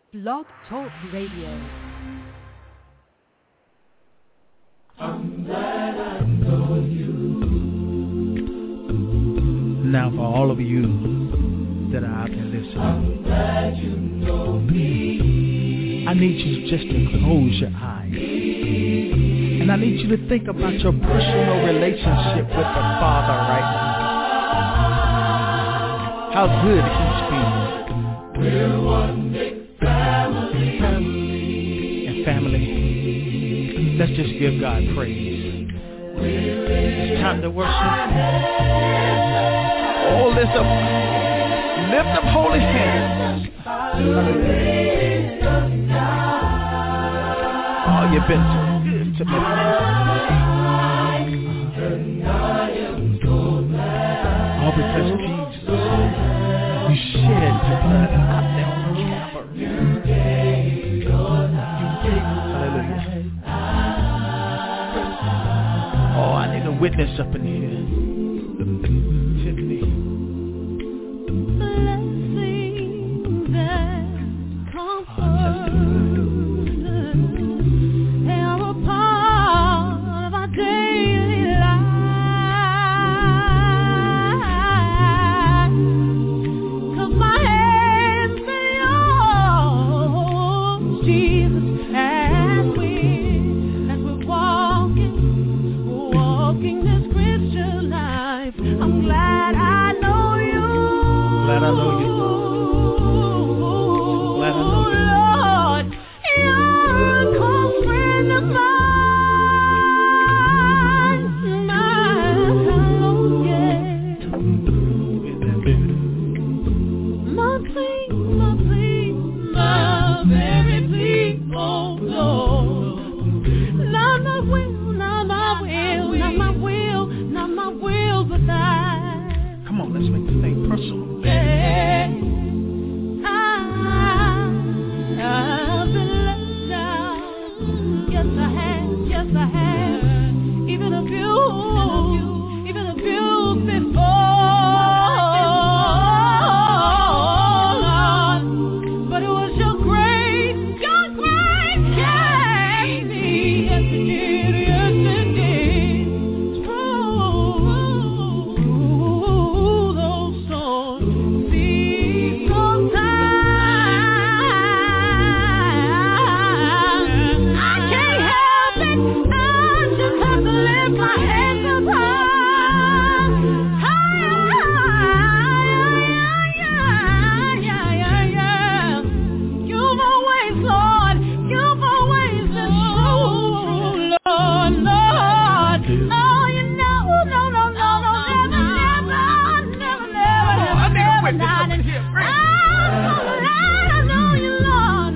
Blog Talk Radio. I'm glad I know you. Now for all of you that are out there listening, I'm glad you know me. I need you just to close your eyes. And I need you to think about your personal relationship with the Father right now. How good He's been. We're one big family. And family, let's just give God praise. It's time to worship. Oh, lift up holy hands. Oh, you've been so good to me. Oh, because Jesus, you shed your blood out there on Calvary. Hallelujah. Oh, I need a witness up in here. Tiffany. Blessings and comfort, they are a part of our daily life. 'Cause my hands are yours, Jesus, as we're walking this Christian life. I'm glad I know you. Glad I know you. Glad I know you. Lord, you're a close friend of mine. My plea, my very plea, oh Lord. Not my will, but thine. Come on, let's make this thing personal. I've been let down. Yes, I have. Even abused before. But it was your grace kept me. Yes, it did. Through those storms. See, sometimes I can't help it. I just have to lift my hands up high. You've always, Lord, been true, Lord. Oh, you know, no, never, not. I'm glad I know you, Lord.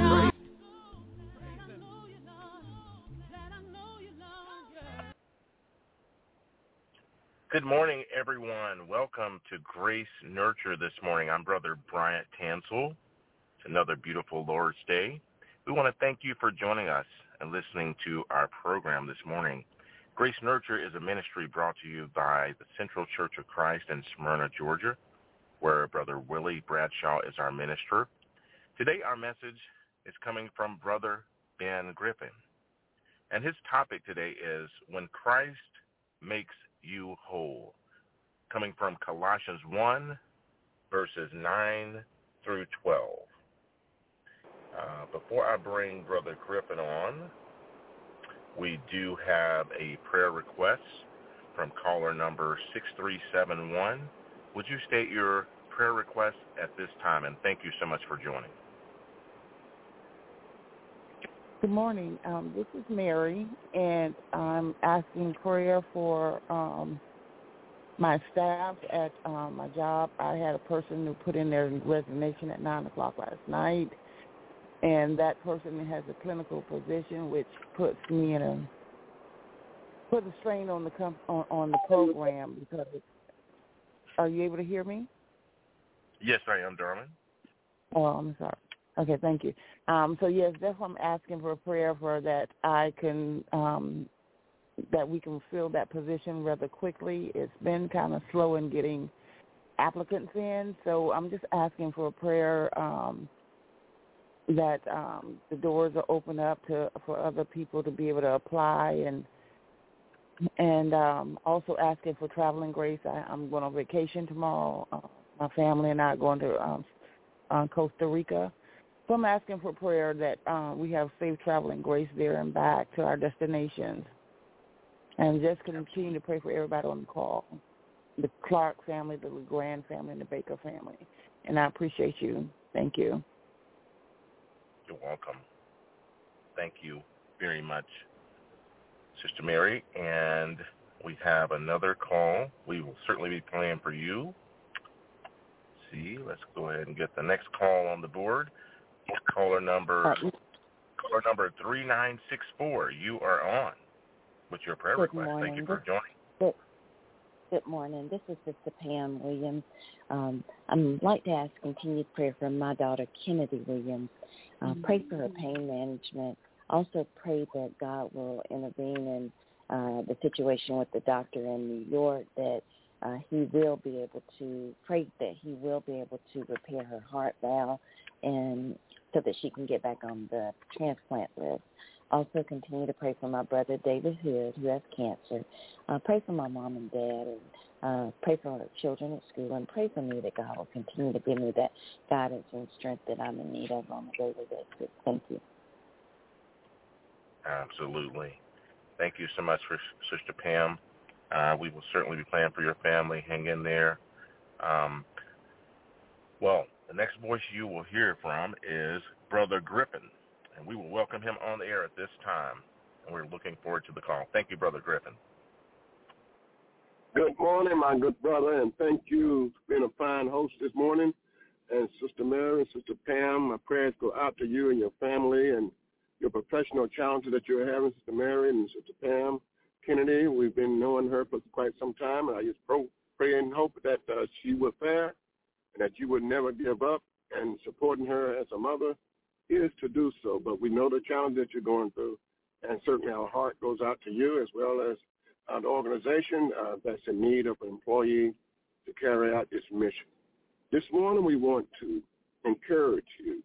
Good morning, everyone. Welcome to Grace Nurture this morning. I'm Brother Bryant Tansel. It's another beautiful Lord's Day. We want to thank you for joining us and listening to our program this morning. Grace Nurture is a ministry brought to you by the Central Church of Christ in Smyrna, Georgia, where Brother Willie Bradshaw is our minister. Today, our message is coming from Brother Ben Griffin. And his topic today is When Christ Makes You Whole, coming from Colossians 1, verses 9 through 12. Before I bring Brother Griffin on, we do have a prayer request from caller number 6371. Would you state your prayer request at this time? And thank you so much for joining. Good morning. This is Mary, and I'm asking prayer for my staff at my job. I had a person who put in their resignation at 9 o'clock last night, and that person has a clinical position, which puts me in put a strain on the program. Because are you able to hear me? Yes, I am, darling. Oh, I'm sorry. Okay, thank you. So yes, that's why I'm asking for a prayer for that. I can that we can fill that position rather quickly. It's been kind of slow in getting applicants in, so I'm just asking for a prayer that the doors are open up for other people to be able to apply, and also asking for traveling grace. I'm going on vacation tomorrow. My family and I are going to Costa Rica. So I'm asking for prayer that we have safe traveling grace there and back to our destinations. And just continue to pray for everybody on the call, the Clark family, the LeGrand family, and the Baker family. And I appreciate you. Thank you. You're welcome. Thank you very much, Sister Mary. And we have another call. We will certainly be praying for you. Let's go ahead and get the next call on the board. Caller number 3964. You are on with your prayer request. Thank you for joining. Good morning. This is Sister Pam Williams. I'd like to ask continued prayer for my daughter, Kennedy Williams. Pray for her pain management. Also pray that God will intervene in the situation with the doctor in New York, that he will be able to repair her heart valve, and so that she can get back on the transplant list. Also continue to pray for my brother David Hood, who has cancer. Pray for my mom and dad, and pray for our children at school, and pray for me that God will continue to give me that guidance and strength that I'm in need of on a daily basis. Thank you. Absolutely. Thank you so much, for Sister Pam. We will certainly be praying for your family. Hang in there. Well, the next voice you will hear from is Brother Griffin, and we will welcome him on the air at this time, and we're looking forward to the call. Thank you, Brother Griffin. Good morning, my good brother, and thank you for being a fine host this morning. And Sister Mary and Sister Pam, my prayers go out to you and your family and your professional challenges that you're having, Sister Mary and Sister Pam Kennedy. We've been knowing her for quite some time, and I just pray and hope that she will fare and that you would never give up, and supporting her as a mother is to do so. But we know the challenge that you're going through, and certainly our heart goes out to you as well as the organization that's in need of an employee to carry out this mission. This morning we want to encourage you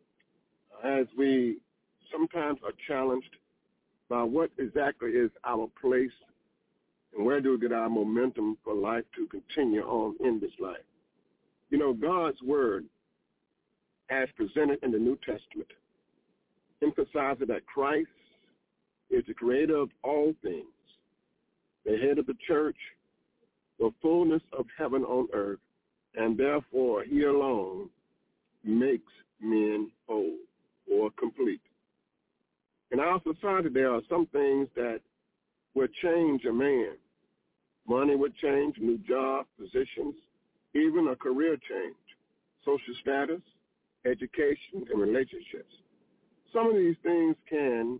as we sometimes are challenged by what exactly is our place and where do we get our momentum for life to continue on in this life. You know, God's word, as presented in the New Testament, emphasizes that Christ is the creator of all things, the head of the church, the fullness of heaven on earth, and therefore he alone makes men whole or complete. In our society, there are some things that will change a man. Money would change, new job, positions, even a career change, social status, education, and relationships. Some of these things can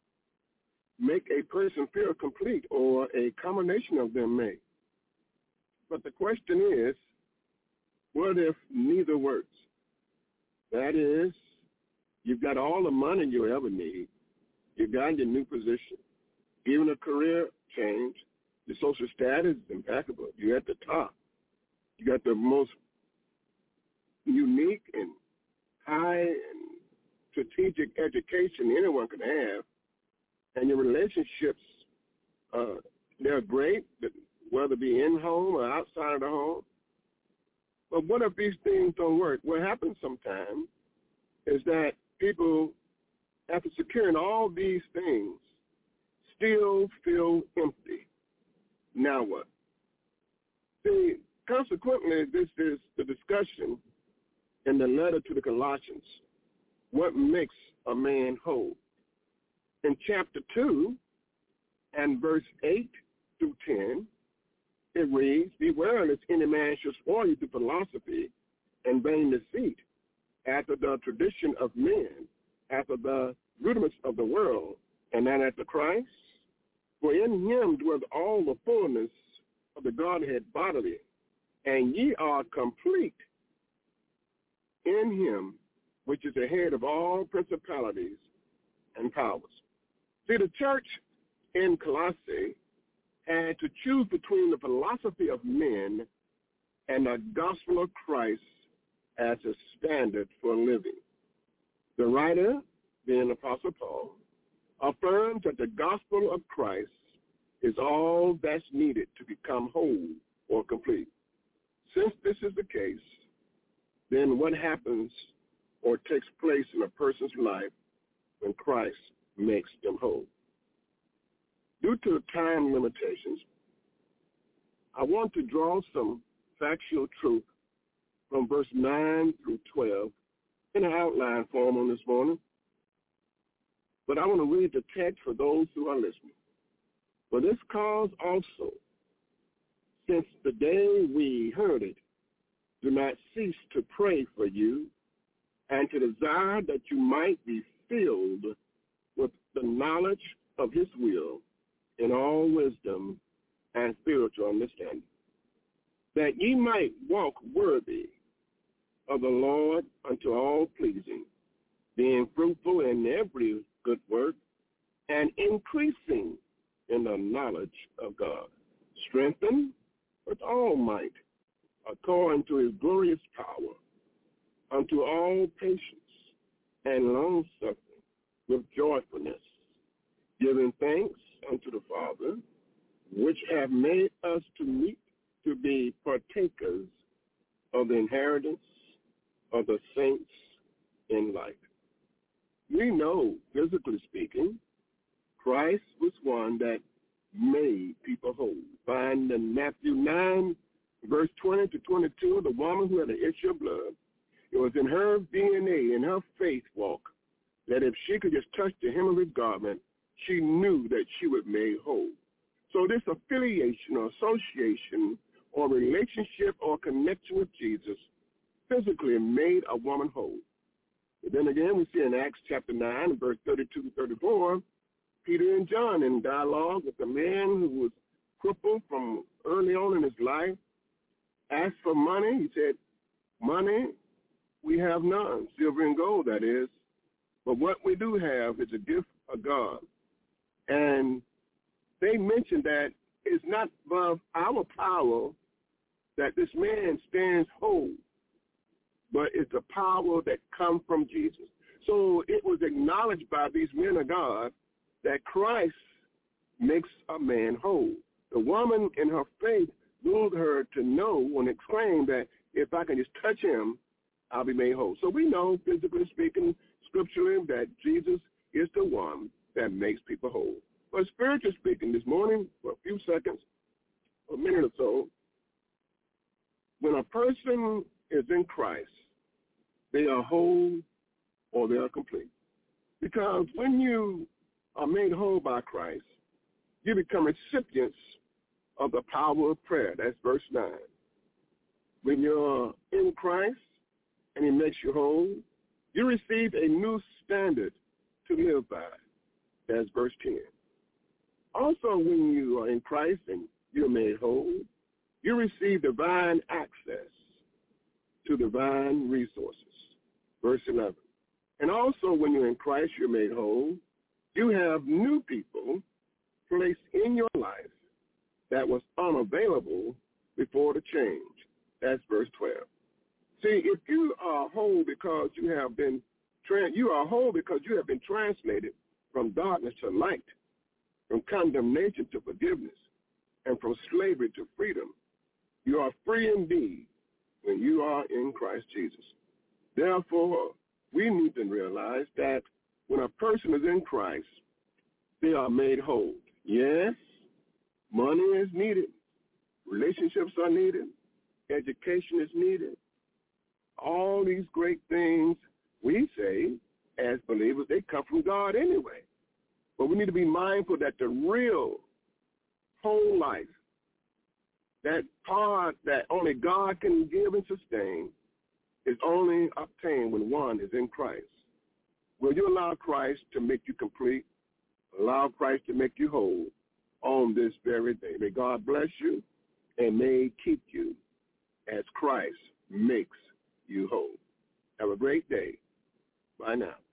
make a person feel complete, or a combination of them may. But the question is, what if neither works? That is, you've got all the money you ever need, you've got your new position, even a career change, the social status is impeccable, you're at the top. You got the most unique and high and strategic education anyone can have, and your relationships, they're great, whether it be in home or outside of the home. But what if these things don't work? What happens sometimes is that people, after securing all these things, still feel empty. Now what? See, consequently, this is the discussion in the letter to the Colossians. What makes a man whole? In chapter 2 and verse 8 through 10, it reads, "Beware lest any man should spoil you through philosophy and vain deceit, after the tradition of men, after the rudiments of the world, and not after Christ. For in him dwells all the fullness of the Godhead bodily, and ye are complete in him, which is the head of all principalities and powers." See, the church in Colossae had to choose between the philosophy of men and the gospel of Christ as a standard for living. The writer, being Apostle Paul, affirms that the gospel of Christ is all that's needed to become whole or complete. Since this is the case, then what happens or takes place in a person's life when Christ makes them whole? Due to time limitations, I want to draw some factual truth from verse 9 through 12 in an outline form on this morning. But I want to read the text for those who are listening. For this cause also, since the day we heard it, do not cease to pray for you and to desire that you might be filled with the knowledge of his will in all wisdom and spiritual understanding, that ye might walk worthy of the Lord unto all pleasing, being fruitful in every good work and increasing in the knowledge of God, strengthened with all might according to his glorious power, unto all patience and long-suffering with joyfulness, giving thanks unto the Father, which have made us to meet to be partakers of the inheritance of the saints in light. We know, physically speaking, Christ was one that made people whole. Find in Matthew 9, verse 20 to 22, the woman who had an issue of blood, it was in her DNA, in her faith walk, that if she could just touch the hem of his garment, she knew that she would be made whole. So this affiliation or association or relationship or connection with Jesus physically made a woman whole. But then again, we see in Acts chapter 9, verse 32 to 34, Peter and John in dialogue with a man who was crippled from early on in his life, asked for money. He said, money we have none, silver and gold, that is. But what we do have is a gift of God. And they mentioned that it's not above our power that this man stands whole, but it's the power that comes from Jesus. So it was acknowledged by these men of God that Christ makes a man whole. The woman in her faith moved her to know and exclaim that if I can just touch him, I'll be made whole. So we know, physically speaking, scripturally, that Jesus is the one that makes people whole. But spiritually speaking, this morning, for a few seconds, a minute or so, when a person is in Christ, they are whole or they are complete. Because when you are made whole by Christ, you become recipients of the power of prayer. That's verse 9. When you're in Christ and he makes you whole, you receive a new standard to live by. That's verse 10. Also, when you are in Christ and you're made whole, you receive divine access to divine resources. Verse 11. And also, when you're in Christ, you're made whole, you have new people placed in your life that was unavailable before the change. That's verse 12. See, if you are whole because you have been translated from darkness to light, from condemnation to forgiveness, and from slavery to freedom. You are free indeed when you are in Christ Jesus. Therefore, we need to realize that when a person is in Christ, they are made whole. Yes, money is needed. Relationships are needed. Education is needed. All these great things, we say, as believers, they come from God anyway. But we need to be mindful that the real whole life, that part that only God can give and sustain, is only obtained when one is in Christ. Will you allow Christ to make you complete? Allow Christ to make you whole on this very day. May God bless you and may keep you as Christ makes you whole. Have a great day. Bye now.